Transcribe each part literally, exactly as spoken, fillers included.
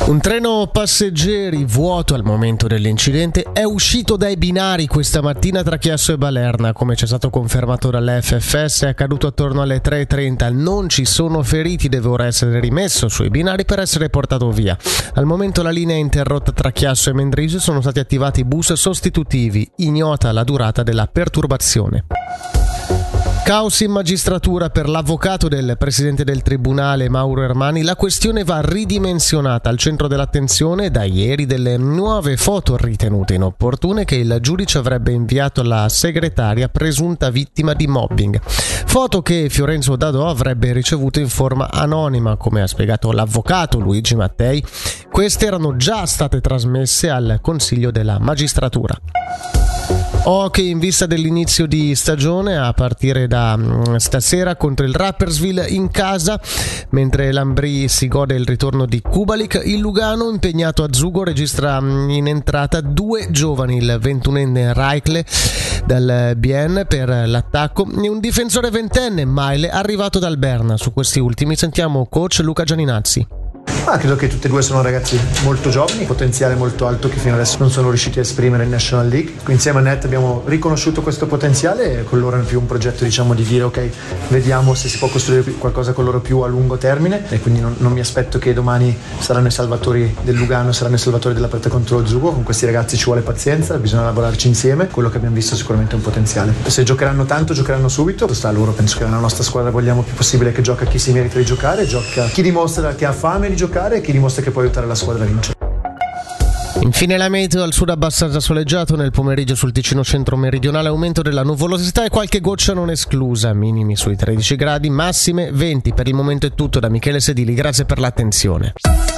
Un treno passeggeri vuoto al momento dell'incidente è uscito dai binari questa mattina tra Chiasso e Balerna. Come ci è stato confermato dall'F F S, è accaduto attorno alle tre e trenta. Non ci sono feriti, deve ora essere rimesso sui binari per essere portato via. Al momento la linea è interrotta tra Chiasso e Mendrisio, sono stati attivati bus sostitutivi. Ignota la durata della perturbazione. Caos in magistratura per l'avvocato del presidente del tribunale Mauro Ermani. La questione va ridimensionata. Al centro dell'attenzione da ieri delle nuove foto ritenute inopportune che il giudice avrebbe inviato alla segretaria presunta vittima di mobbing. Foto che Fiorenzo Dadò avrebbe ricevuto in forma anonima, come ha spiegato l'avvocato Luigi Mattei. Queste erano già state trasmesse al Consiglio della Magistratura. Hockey in vista dell'inizio di stagione a partire da stasera contro il Rapperswil in casa, mentre l'Ambrì si gode il ritorno di Kubalik. Il Lugano, impegnato a Zugo, registra in entrata due giovani, il ventunenne Reichle dal B N per l'attacco e un difensore ventenne, Maile, arrivato dal Berna. Su questi ultimi sentiamo coach Luca Gianinazzi. Ah, credo che tutti e due sono ragazzi molto giovani, potenziale molto alto che fino adesso non sono riusciti a esprimere in National League. Insieme a Net abbiamo riconosciuto questo potenziale e con loro è più un progetto, diciamo, di dire ok, vediamo se si può costruire qualcosa con loro più a lungo termine, e quindi non, non mi aspetto che domani saranno i salvatori del Lugano, saranno i salvatori della partita contro lo Zugo. Con questi ragazzi ci vuole pazienza, bisogna lavorarci insieme. Quello che abbiamo visto è sicuramente un potenziale. Se giocheranno tanto, giocheranno subito, sta a loro. Penso che nella nostra squadra vogliamo più possibile che gioca chi si merita di giocare, gioca chi dimostra che ha fame di giocare e chi dimostra che può aiutare la squadra a vincere. Infine la meteo: al sud abbastanza soleggiato, nel pomeriggio sul Ticino centro-meridionale aumento della nuvolosità e qualche goccia non esclusa, minimi sui tredici gradi, massime venti. Per il momento è tutto da Michele Sedili, grazie per l'attenzione.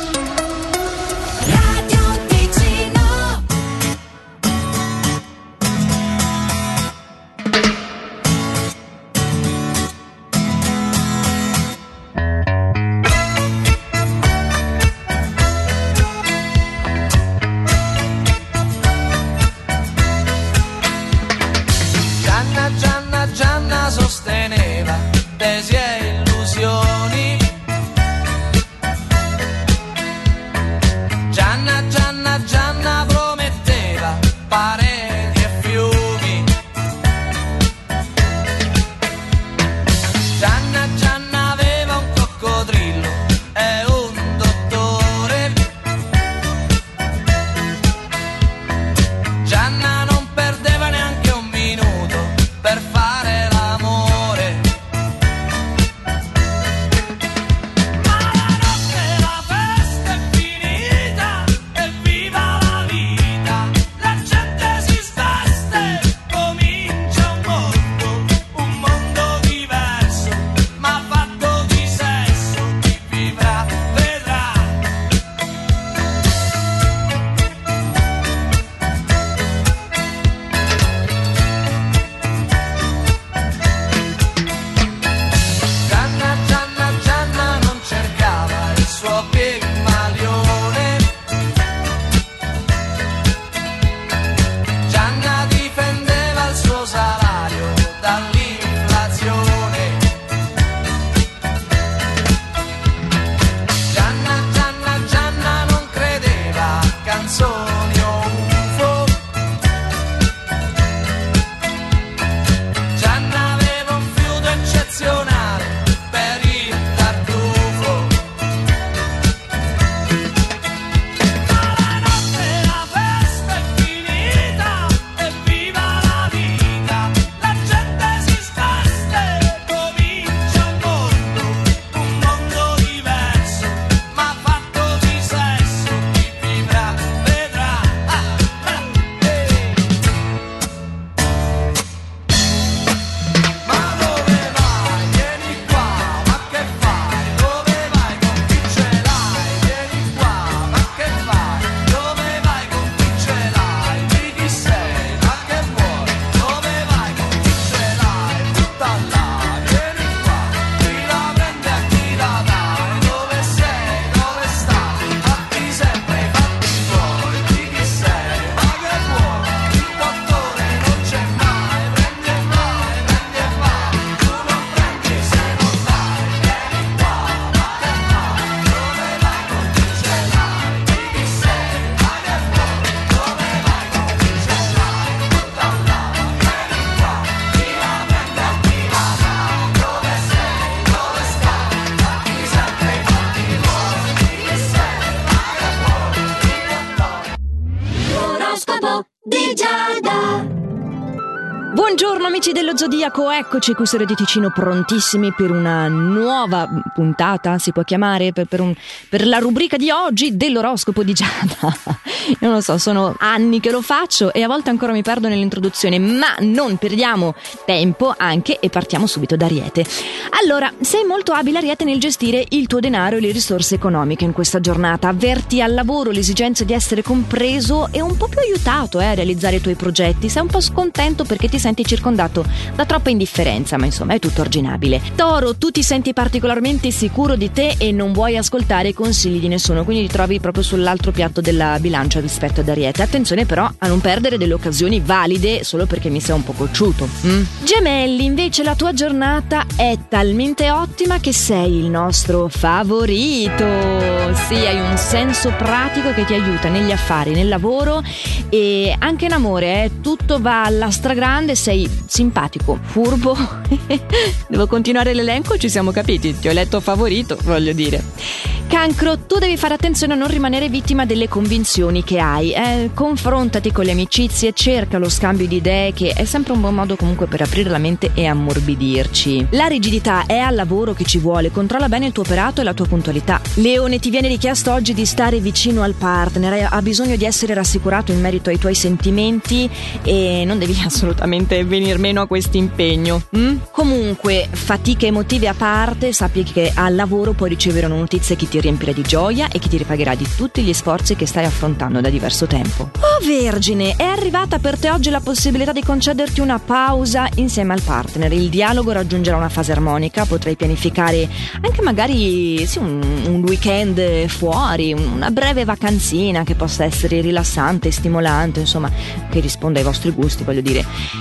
Sosteneva tesi e illusioni. Gianna, Gianna, Gianna prometteva pareti e fiumi. Gianna, Gianna aveva un coccodrillo e un dottore. Gianna non perdeva neanche un minuto per fare l'amore. Buongiorno amici dello Zodiaco, eccoci qui su Radio Ticino prontissimi per una nuova puntata, si può chiamare, per, per, un, per la rubrica di oggi dell'oroscopo di Giada. Io non lo so, sono anni che lo faccio e a volte ancora mi perdo nell'introduzione, ma non perdiamo tempo anche e partiamo subito da Ariete. Allora, sei molto abile Ariete nel gestire il tuo denaro e le risorse economiche in questa giornata, avverti al lavoro l'esigenza di essere compreso e un po' più aiutato eh, a realizzare i tuoi progetti, sei un po' scontento perché ti senti circondato da troppa indifferenza, ma insomma è tutto arginabile. Toro, tu ti senti particolarmente sicuro di te e non vuoi ascoltare i consigli di nessuno, quindi ti trovi proprio sull'altro piatto della bilancia rispetto ad Ariete. Attenzione però a non perdere delle occasioni valide solo perché mi sei un po' cocciuto. mm? Gemelli, invece la tua giornata è talmente ottima che sei il nostro favorito. Sì, hai un senso pratico che ti aiuta negli affari, nel lavoro e anche in amore, eh? Tutto va alla stragrande, sei simpatico, furbo. Devo continuare l'elenco? Ci siamo capiti, ti ho letto favorito, voglio dire. Cancro, tu devi fare attenzione a non rimanere vittima delle convinzioni che hai, eh, confrontati con le amicizie, cerca lo scambio di idee che è sempre un buon modo comunque per aprire la mente e ammorbidirci. La rigidità è al lavoro che ci vuole, controlla bene il tuo operato e la tua puntualità. Leone, ti viene richiesto oggi di stare vicino al partner, ha bisogno di essere rassicurato in merito ai tuoi sentimenti e non devi assolutamente venir meno a questo impegno. Mm? Comunque, fatiche emotive a parte, sappi che al lavoro puoi ricevere una notizia che ti riempirà di gioia e che ti ripagherà di tutti gli sforzi che stai affrontando da diverso tempo. Oh Vergine, è arrivata per te oggi la possibilità di concederti una pausa insieme al partner. Il dialogo raggiungerà una fase armonica, potrai pianificare anche magari sì, un, un weekend fuori, una breve vacanzina che possa essere rilassante, stimolante, insomma, che risponda ai vostri gusti, voglio dire.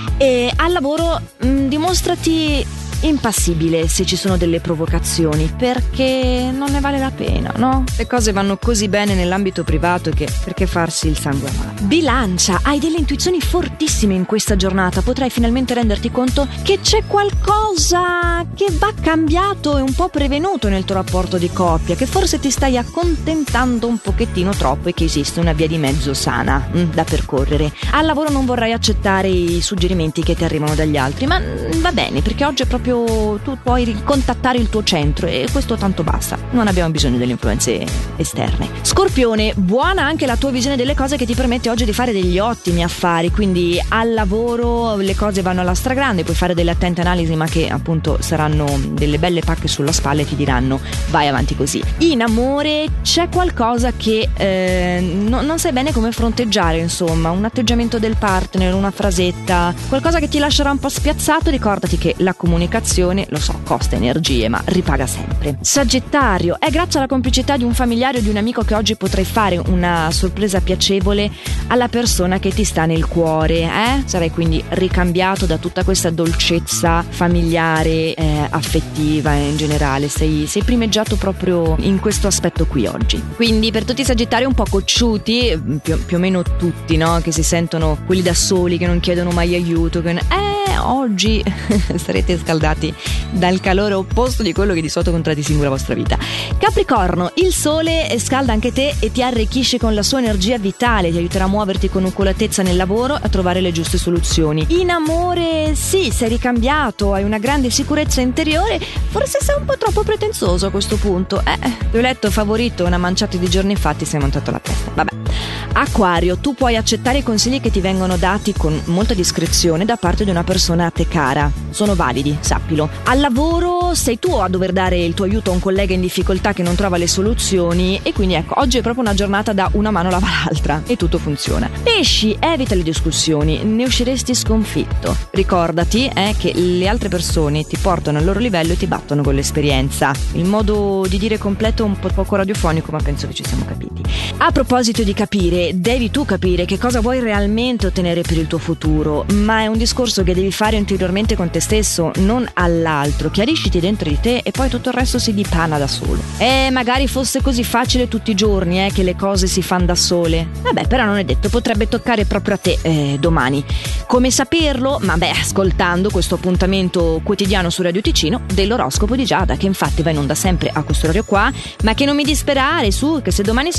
E al lavoro mh, dimostrati impassibile se ci sono delle provocazioni, perché non ne vale la pena, no? Le cose vanno così bene nell'ambito privato che perché farsi il sangue amaro. Bilancia, hai delle intuizioni fortissime in questa giornata, potrai finalmente renderti conto che c'è qualcosa che va cambiato e un po' prevenuto nel tuo rapporto di coppia, che forse ti stai accontentando un pochettino troppo e che esiste una via di mezzo sana mh, da percorrere. Al lavoro non vorrai accettare i suggerimenti che ti arrivano dagli altri, ma mh, va bene, perché oggi è proprio tu puoi contattare il tuo centro e questo tanto basta, non abbiamo bisogno delle influenze esterne. Scorpione, buona anche la tua visione delle cose che ti permette oggi di fare degli ottimi affari, quindi al lavoro le cose vanno alla stragrande, puoi fare delle attente analisi ma che appunto saranno delle belle pacche sulla spalla e ti diranno vai avanti così. In amore c'è qualcosa che eh, no, non sai bene come fronteggiare, insomma un atteggiamento del partner, una frasetta, qualcosa che ti lascerà un po' spiazzato. Ricordati che la comunicazione, lo so, costa energie, ma ripaga sempre. Sagittario, è grazie alla complicità di un familiare o di un amico che oggi potrai fare una sorpresa piacevole alla persona che ti sta nel cuore, eh? Sarai quindi ricambiato da tutta questa dolcezza familiare, eh, affettiva in generale, sei, sei primeggiato proprio in questo aspetto qui oggi. Quindi per tutti i Sagittari un po' cocciuti, più, più o meno tutti, no? Che si sentono quelli da soli, che non chiedono mai aiuto, che eh, oggi sarete scaldati dal calore opposto di quello che di solito contraddistingue la vostra vita. Capricorno, il sole scalda anche te e ti arricchisce con la sua energia vitale, ti aiuterà a muoverti con oculatezza nel lavoro e a trovare le giuste soluzioni. In amore sì, sei ricambiato, hai una grande sicurezza interiore, forse sei un po' troppo pretenzioso a questo punto. Eh, ti ho letto favorito una manciata di giorni fa, ti sei montato la testa. Vabbè. Acquario, tu puoi accettare i consigli che ti vengono dati con molta discrezione da parte di una persona a te cara. Sono validi, sappilo. Al lavoro sei tu a dover dare il tuo aiuto a un collega in difficoltà che non trova le soluzioni e quindi ecco, oggi è proprio una giornata da una mano lava l'altra e tutto funziona. Pesci, evita le discussioni, ne usciresti sconfitto. Ricordati eh, che le altre persone ti portano al loro livello e ti battono con l'esperienza. Il modo di dire completo è un po' poco radiofonico, ma penso che ci siamo capiti. A proposito di capire, devi tu capire che cosa vuoi realmente ottenere per il tuo futuro, ma è un discorso che devi fare interiormente con te stesso, non all'altro. Chiarisciti dentro di te e poi tutto il resto si dipana da solo. E magari fosse così facile tutti i giorni eh, che le cose si fanno da sole. Vabbè, però non è detto, potrebbe toccare proprio a te eh, domani. Come saperlo? Ma beh, ascoltando questo appuntamento quotidiano su Radio Ticino dell'oroscopo di Giada, che infatti va in onda sempre a questo orario qua, ma che non mi disperare su, che se domani sei occupato a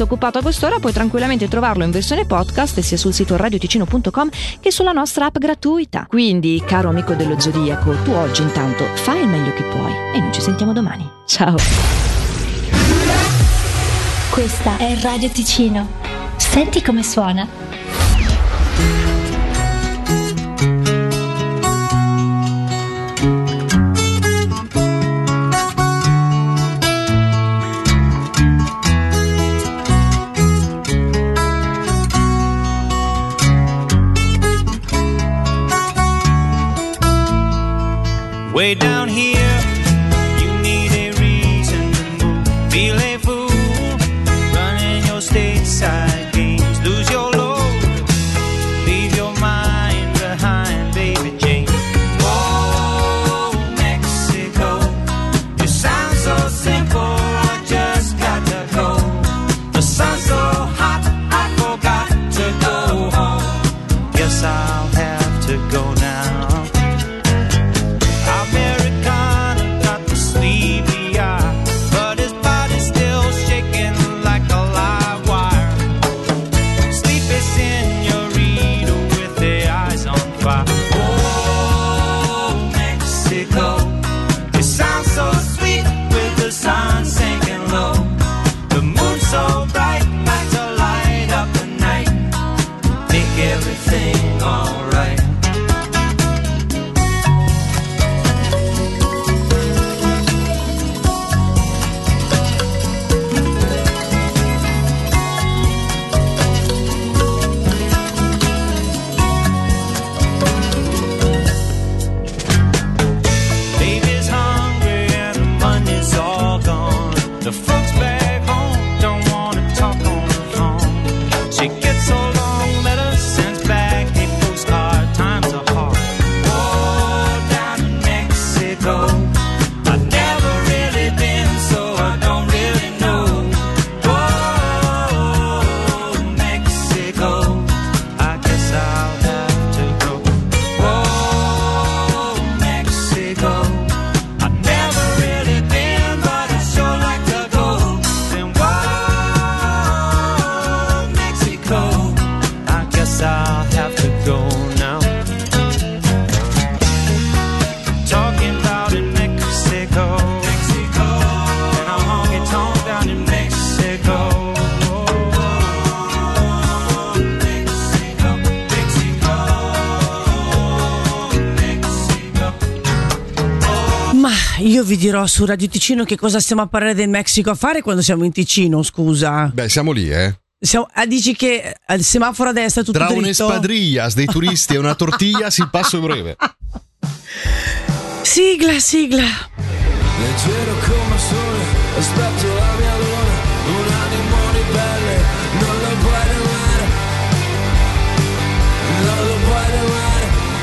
quest'ora puoi tranquillamente trovarlo in versione podcast sia sul sito radio ticino punto com che sulla nostra app gratuita. Quindi, caro amico dello Zodiaco, tu oggi intanto fai il meglio che puoi e noi ci sentiamo domani. Ciao. Questa è Radio Ticino. Senti come suona. Way down here, you need a reason to move. Feel a fool, running your stateside games. Lose your load, leave your mind behind, baby Jane. Oh, Mexico, you sound so simple, I just got to go. The sun's so hot, I forgot to go home. Guess I'll have to go now. Io vi dirò su Radio Ticino che cosa stiamo a parlare del Messico a fare quando siamo in Ticino, scusa. Beh, siamo lì, eh. Siamo, ah, dici che al semaforo a destra tutto tra dritto? un'espadrillas dei turisti e una tortiglia si passa breve. Sigla, sigla. Leggero come sole, aspetto la mia luna, un animo di pelle, non lo puoi domare, non lo puoi domare.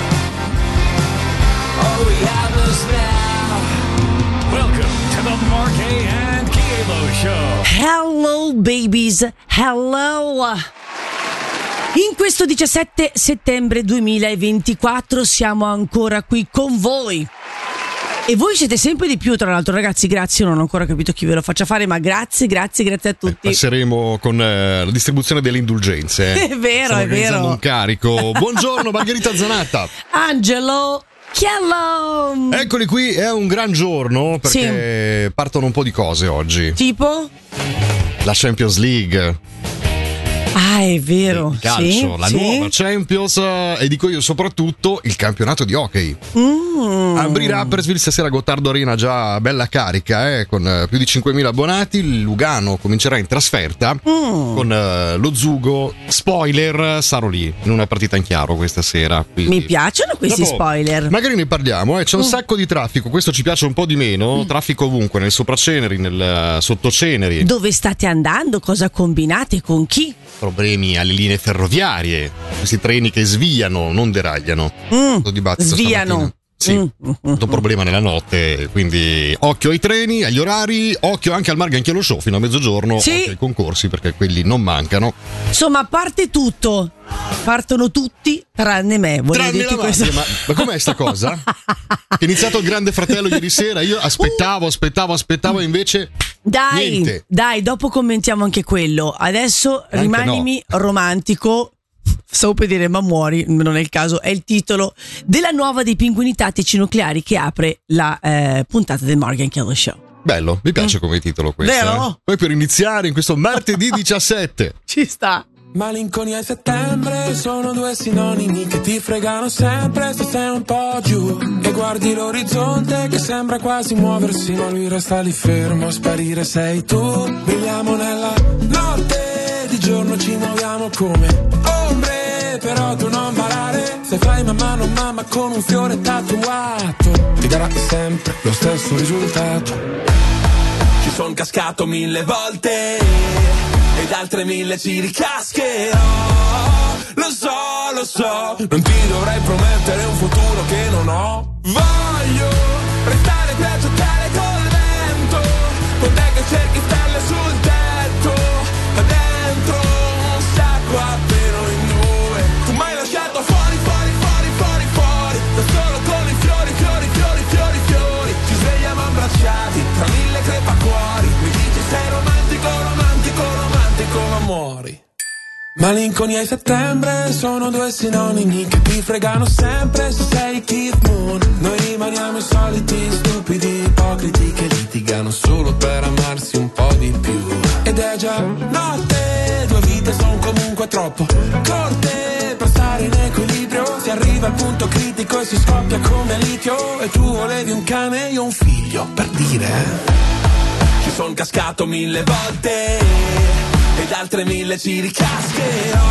All we have is now. Welcome to the Mark A. and Kilo Show. Hello babies, hello. In questo diciassette settembre duemilaventiquattro siamo ancora qui con voi. E voi siete sempre di più, tra l'altro, ragazzi, grazie, non ho ancora capito chi ve lo faccia fare, ma grazie, grazie, grazie a tutti. Eh, passeremo con eh, la distribuzione delle indulgenze. Eh. È vero, Stiamo è vero. un carico. Buongiorno Margherita Zanatta. Angelo Chiello. Eccoli qui, è un gran giorno perché sì. Partono un po' di cose oggi. Tipo? La Champions League. Ah, è vero. Il calcio, sì, la sì. nuova Champions e dico io soprattutto il campionato di hockey. Mm. Aprirà Rapperswil stasera Gottardo Arena già bella carica, eh, con più di cinquemila abbonati. Il Lugano comincerà in trasferta mm. con uh, lo Zugo. Spoiler, sarò lì in una partita in chiaro questa sera. Quindi. Mi piacciono questi Dopo, spoiler. Magari ne parliamo, eh. C'è un mm. sacco di traffico, questo ci piace un po' di meno. Mm. Traffico ovunque, nel Sopraceneri, nel uh, Sottoceneri. Dove state andando? Cosa combinate? Con chi? Problemi alle linee ferroviarie, questi treni che sviano, non deragliano. Mm, dibattito sviano. Sì, mm, un problema nella notte, quindi occhio ai treni, agli orari, occhio anche al Mark and Kilo Show fino a mezzogiorno, sì. Occhio ai concorsi perché quelli non mancano. Insomma, parte tutto, partono tutti tranne me. Voglio tranne dirti la questo. Madre, ma, ma com'è sta cosa? Che è iniziato il Grande Fratello ieri sera, io aspettavo, aspettavo, aspettavo e invece Dai, Niente. dai, dopo commentiamo anche quello. Adesso Anche rimanimi romantico. Stavo per dire ma muori, non è il caso. È il titolo della nuova dei Pinguini Tattici Nucleari che apre la eh, puntata del Morgan Killer Show. Bello, mi piace come titolo questo. Vero? Eh? Poi per iniziare in questo martedì diciassette. Ci sta. Malinconia e settembre sono due sinonimi che ti fregano sempre se sei un po' giù e guardi l'orizzonte che sembra quasi muoversi, ma lui resta lì fermo, a sparire sei tu. Viviamo nella notte, di giorno ci muoviamo come ombre, però tu non ballare, se fai mamma non mamma con un fiore tatuato, ti darà sempre lo stesso risultato. Ci son cascato mille volte ed altre mille ci ricascherò. Lo so, lo so, non ti dovrei promettere un futuro che non ho. Voglio restare qui a giocare col vento, con te che cerchi stelle sul tetto, ma dentro un sacco appena in due. Tu m'hai lasciato fuori, fuori, fuori, fuori, fuori, da solo con i fiori, fiori, fiori, fiori, fiori. Ci svegliamo abbracciati tra mille crepacuori. Mi dici sei romantico, romantico, romantico, ma muori. Malinconia e settembre sono due sinonimi che ti fregano sempre se sei Keith Moon. Noi rimaniamo i soliti stupidi ipocriti che litigano solo per amarsi un po' di più. Ed è già notte, due vite son comunque troppo corte per stare in equilibrio. Si arriva al punto critico e si scoppia come litio. E tu volevi un cane e io un figlio, per dire. Ci son cascato mille volte ed altre mille ci ricascherò.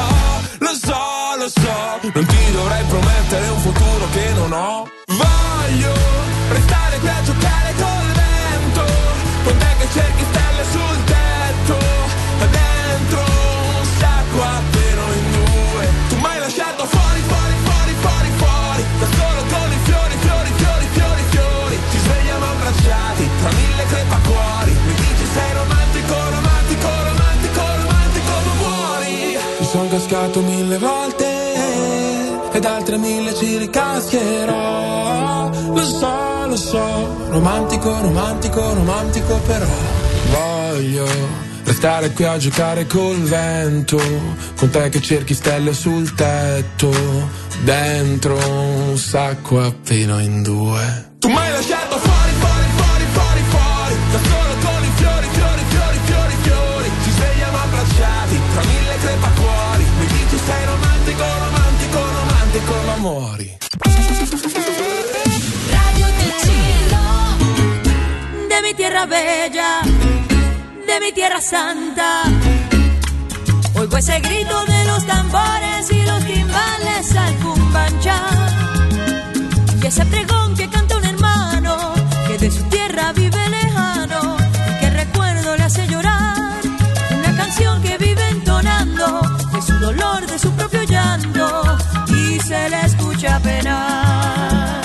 Lo so, lo so, non ti dovrei promettere un futuro che non ho. Voglio restare qui a giocare col vento, con te che cerchi stelle sul tetto, ma dentro un sacco appena in due. Tu m'hai lasciato fuori, fuori, fuori, fuori, fuori, da solo con i fiori, fiori, fiori, fiori, fiori. Ci svegliamo abbracciati tra mille crepacuori. Mi dici sei romantico, romantico, romantico, romantico, ma muori. Mi son cascato mille volte ed altre mille ci ricascherò. Lo so, lo so, romantico, romantico, romantico, però voglio restare qui a giocare col vento, con te che cerchi stelle sul tetto, dentro un sacco appena in due. Tu m'hai lasciato fuori, fuori, fuori, fuori, fuori, da solo con i fiori, fiori, fiori, fiori, fiori. Ci svegliamo abbracciati tra mille crepacuori. Mi dici sei romantico, romantico, romantico, ma muori. Radio Ticino, de mi tierra bella, de mi tierra santa. Oigo ese grito de los tambores y los timbales al cumbanchá. Y ese pregón que canta un hermano que de su tierra vive lejano y que recuerdo le hace llorar. Una canción que vive entonando de su dolor, de su propio llanto y se le escucha penar.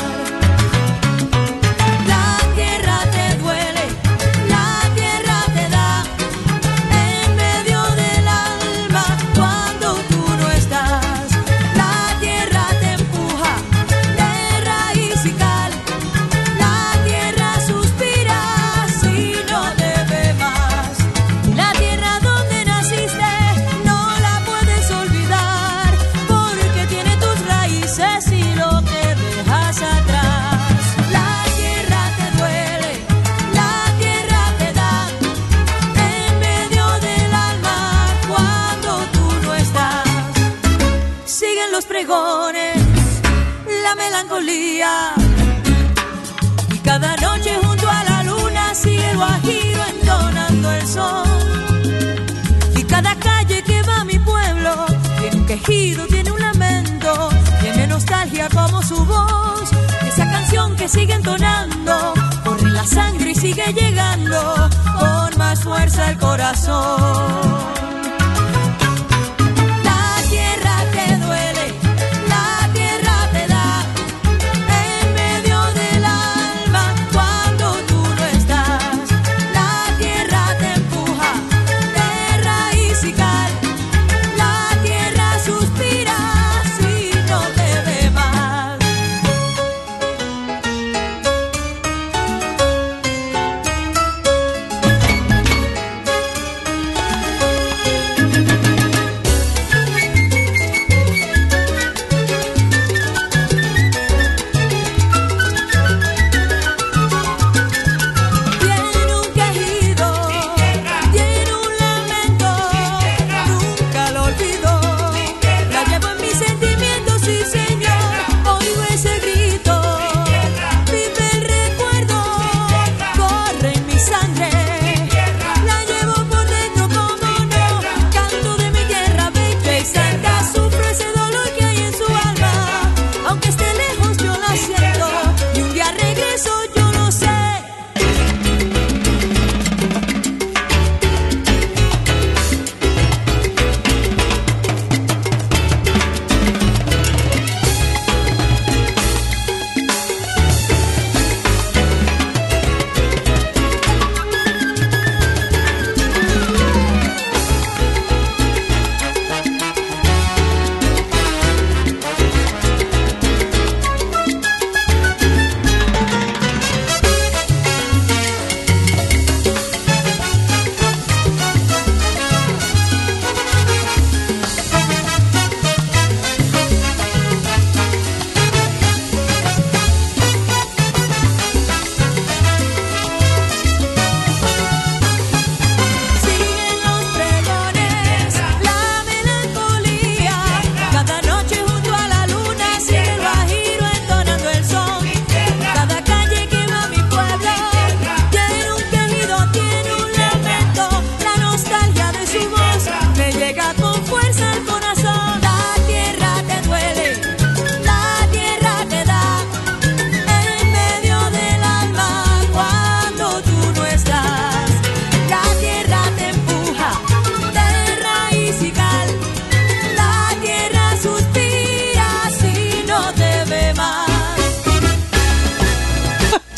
La tierra te duele, la tierra te da en medio del alma cuando tú no estás. La tierra te empuja de raíz y cal, la tierra suspira si no te ve más. La tierra donde naciste no la puedes olvidar porque tiene tus raíces y lo que dejas atrás. La tierra te duele, la tierra te da en medio del alma cuando tú no estás. Siguen los pregones, la melancolía y cada noche junto a la luna sigue el guajiro entonando el son. Y cada calle que va a mi pueblo tiene un quejido, tiene un lamento, tiene nostalgia como su voz. Esa canción que sigue entonando corre la sangre y sigue llegando con más fuerza al corazón. La tierra te duele, la tierra te da en medio del alma cuando tú no estás. La tierra te empuja de raíz y cal, la tierra suspira si no te ve más.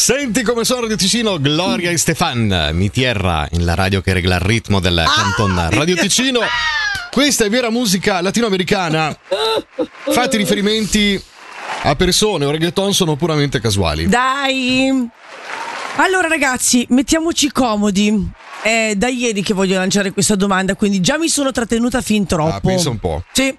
Senti come sono Radio Ticino, Gloria e Stefan, mi tierra in la radio che regla il ritmo del canton Radio Ticino. Questa è vera musica latinoamericana. Fate riferimenti a persone o reggaeton sono puramente casuali. Dai! Allora ragazzi, mettiamoci comodi. È da ieri che voglio lanciare questa domanda, quindi già mi sono trattenuta fin troppo. Ah, pensa un po'. Sì.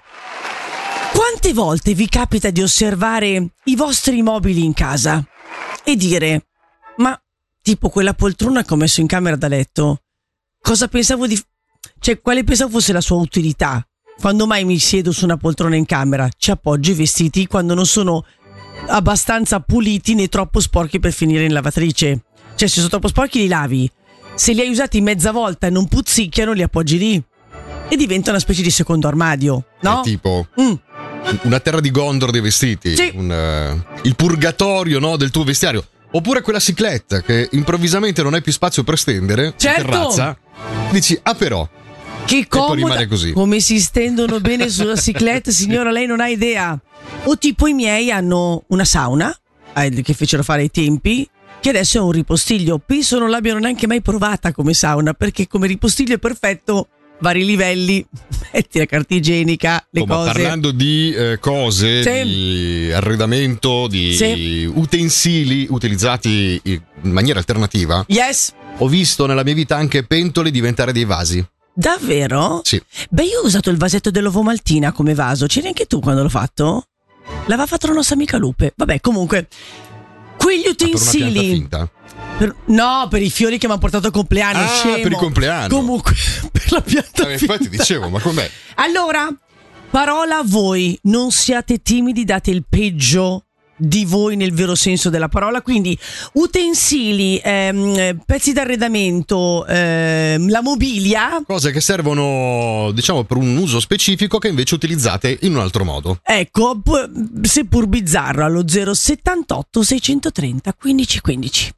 Quante volte vi capita di osservare i vostri mobili in casa e dire: ma tipo quella poltrona che ho messo in camera da letto, cosa pensavo di... cioè quale pensavo fosse la sua utilità? Quando mai mi siedo su una poltrona in camera? Ci appoggio i vestiti quando non sono abbastanza puliti né troppo sporchi per finire in lavatrice. Cioè, se sono troppo sporchi li lavi, se li hai usati mezza volta e non puzzicchiano li appoggi lì e diventa una specie di secondo armadio, no? È tipo Mm. una terra di Gondor dei vestiti, Sì. un, eh, il purgatorio, no, del tuo vestiario. Oppure quella cicletta che improvvisamente non hai più spazio per stendere, Certo. in terrazza, dici ah però, Che e poi comoda, rimane così. come si stendono bene sulla cicletta, signora, lei non ha idea. O tipo i miei hanno una sauna eh, che fecero fare ai tempi, che adesso è un ripostiglio. Penso non l'abbiano neanche mai provata come sauna, perché come ripostiglio è perfetto, vari livelli, metti la carta igienica, le Oh, ma cose. parlando di eh, cose, Sì. di arredamento, di Sì. utensili utilizzati in maniera alternativa, Yes, ho visto nella mia vita anche pentole diventare dei vasi. davvero? Sì. Beh, io ho usato il vasetto dell'uovo maltina come vaso. C'eri anche tu quando l'ho fatto? L'aveva fatto la nostra amica Lupe. Vabbè, comunque, quegli Ma per una pianta utensili. finta? Per- no, per i fiori che mi hanno portato al compleanno. Ah, scemo. per il compleanno. Comunque, per la pianta. Eh, finta. infatti dicevo, ma com'è? Allora, parola a voi, non siate timidi, date il peggio di voi nel vero senso della parola. Quindi utensili, ehm, pezzi d'arredamento, ehm, la mobilia. Cose che servono, diciamo, per un uso specifico che invece utilizzate in un altro modo. Ecco, pu- seppur bizzarro, allo zero settantotto seicentotrenta quindici quindici.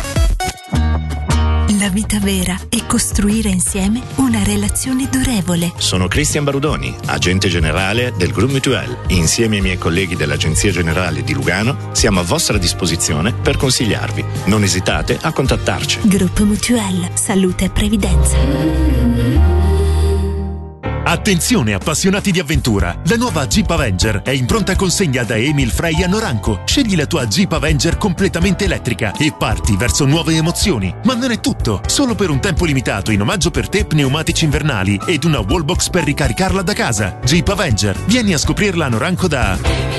La vita vera è costruire insieme una relazione durevole. Sono Cristian Barudoni, agente generale del Groupe Mutuel. Insieme ai miei colleghi dell'Agenzia Generale di Lugano siamo a vostra disposizione per consigliarvi. Non esitate a contattarci. Gruppo Mutuel, salute e previdenza. Attenzione appassionati di avventura, la nuova Jeep Avenger è in pronta consegna da Emil Frey a Noranco. Scegli la tua Jeep Avenger completamente elettrica e parti verso nuove emozioni. Ma non è tutto, solo per un tempo limitato in omaggio per te pneumatici invernali ed una wallbox per ricaricarla da casa. Jeep Avenger, vieni a scoprirla a Noranco da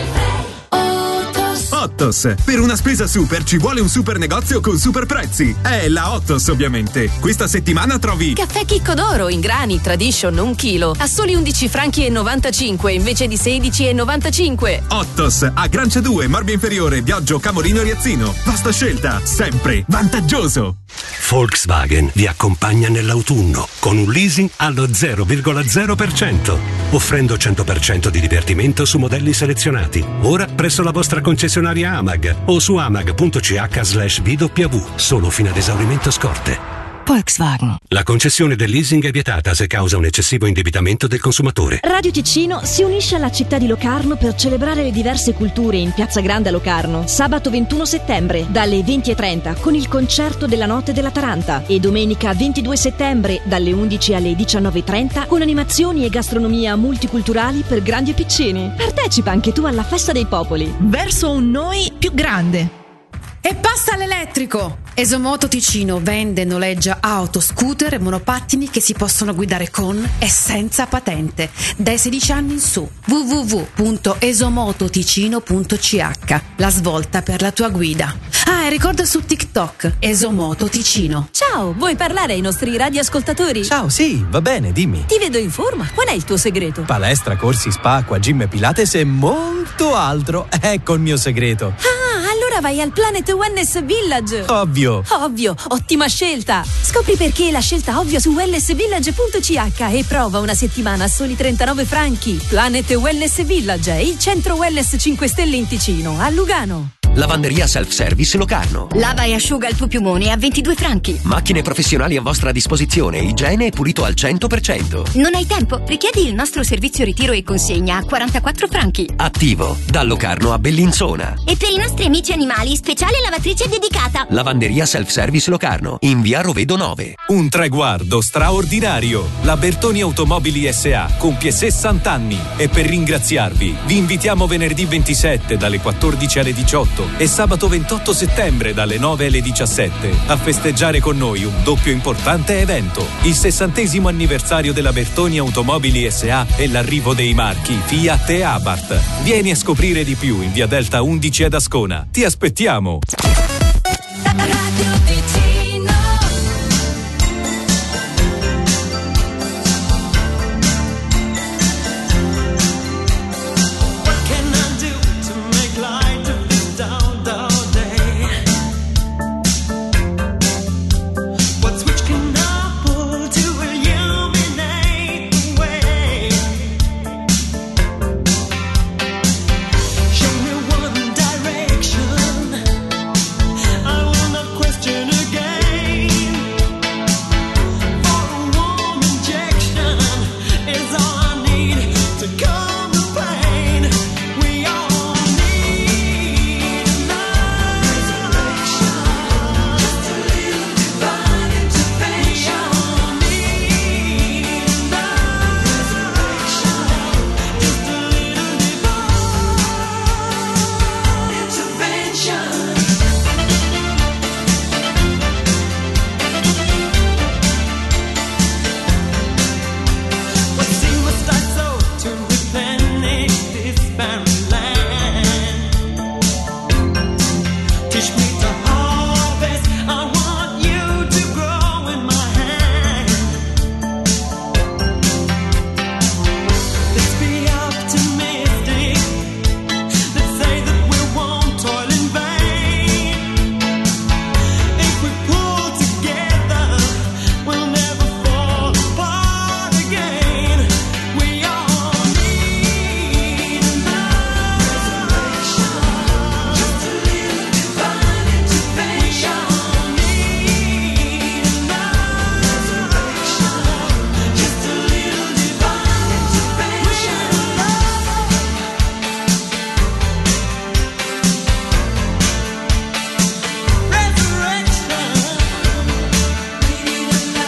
Ottos. Per una spesa super ci vuole un super negozio con super prezzi. È la Ottos, ovviamente. Questa settimana trovi Caffè Chicco d'Oro in grani Tradition un chilo a soli undici franchi e novantacinque invece di sedici e novantacinque. Ottos a Grancia due, Marmi Inferiore, Viaggio Camorino Riazzino. Vasta scelta, sempre vantaggioso. Volkswagen vi accompagna nell'autunno con un leasing allo zero virgola zero per cento, offrendo cento per cento di divertimento su modelli selezionati. Ora presso la vostra concessionaria Amag o su amag.ch slash bw, solo fino ad esaurimento scorte. Volkswagen. La concessione del leasing è vietata se causa un eccessivo indebitamento del consumatore. Radio Ticino si unisce alla città di Locarno per celebrare le diverse culture in Piazza Grande a Locarno. Sabato ventuno settembre dalle venti e trenta con il concerto della Notte della Taranta e domenica ventidue settembre dalle undici alle diciannove e trenta con animazioni e gastronomia multiculturali per grandi e piccini. Partecipa anche tu alla Festa dei Popoli. Verso un noi più grande. E passa all'elettrico! Esomoto Ticino vende e noleggia auto, scooter e monopattini che si possono guidare con e senza patente. Dai sedici anni in su. w w w punto esomototicino punto c h. La svolta per la tua guida. Ah, e ricorda su TikTok Esomoto Ticino. Ciao, vuoi parlare ai nostri radioascoltatori? Ciao, sì, va bene, dimmi. Ti vedo in forma, qual è il tuo segreto? Palestra, corsi, spa, acqua, gym e pilates e molto altro. Ecco il mio segreto. Ah, allora vai al Planet Wellness Village. Ovvio. Ovvio, ottima scelta. Scopri perché la scelta ovvia su wellness village punto c h e prova una settimana a soli trentanove franchi. Planet Wellness Village, il centro wellness cinque stelle in Ticino, a Lugano. Lavanderia self-service Locarno. Lava e asciuga il tuo piumone a ventidue franchi. Macchine professionali a vostra disposizione, igiene e pulito al cento per cento. Non hai tempo? Richiedi il nostro servizio ritiro e consegna a quarantaquattro franchi. Attivo, da Locarno a Bellinzona. E per i nostri amici animali, speciale lavatrice dedicata. Lavanderia self-service Locarno, in via Rovedo nove. Un traguardo straordinario. La Bertoni Automobili S A compie sessanta anni e per ringraziarvi vi invitiamo venerdì ventisette dalle quattordici alle diciotto e sabato ventotto settembre dalle nove alle diciassette a festeggiare con noi un doppio importante evento, il sessantesimo anniversario della Bertoni Automobili S A e l'arrivo dei marchi Fiat e Abarth. Vieni a scoprire di più in via Delta undici ad Ascona. Ti aspettiamo! Radio